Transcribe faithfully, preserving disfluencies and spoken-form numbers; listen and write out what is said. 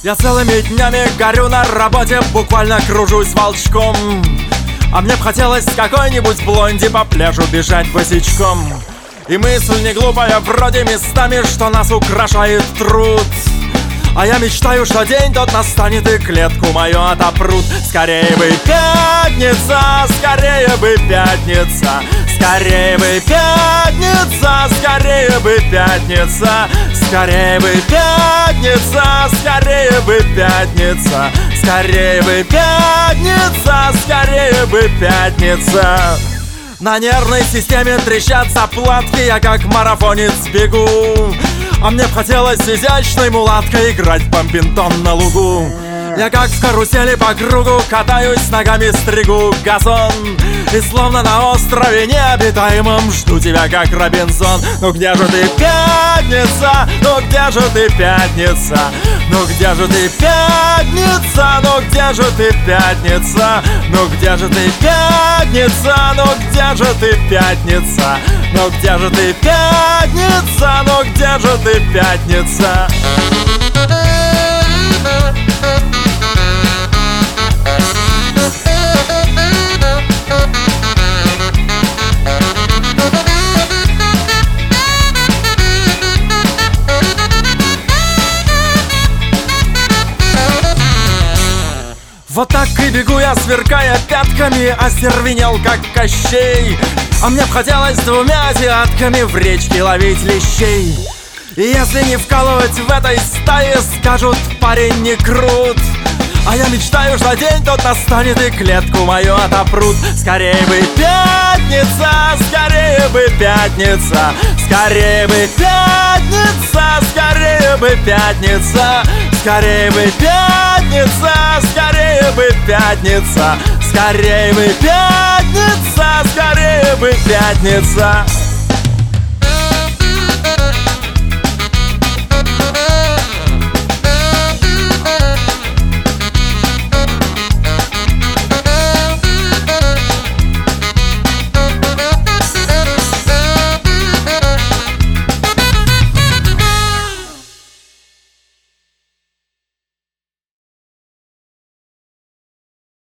Я целыми днями горю на работе, буквально кружусь волчком. А мне б хотелось с какой-нибудь блонди по пляжу бежать босичком. И мысль не глупая, вроде местами, что нас украшает труд. А я мечтаю, что день тот настанет и клетку мою отопрут. Скорее бы пятница, скорее бы пятница, скорее бы пятница, скорее бы пятница, скорее бы пятница, скорее бы пятница, скорее бы пятница, скорее бы пятница. На нервной системе трещат заплатки, я как марафонец бегу. А мне б хотелось с изящной мулаткой играть в бомбинтон на лугу. Я как в карусели по кругу катаюсь, ногами стригу газон. И словно на острове необитаемом жду тебя, как Робинзон. Ну где же ты, пятница? Ну где же ты, пятница? Ну где же ты, пятница? Ну где же ты, пятница? Ну где же ты, пятница? Ну где же ты, пятница? Ну где же ты, пятница? Ну где же ты, пятница? Вот так и бегу я, сверкая пятками, остервенел, как Кощей. А мне б хотелось двумя азиатками в речке ловить лещей. И если не вкалывать в этой стае, скажут, парень не крут. А я мечтаю, что день тот настанет и клетку мою отопрут. Скорее бы пятница, скорее бы пятница, скорее бы пятница, скорее бы пятница, скорее бы пятница, скорее бы пятница, скорее бы пятница, скорее бы пятница.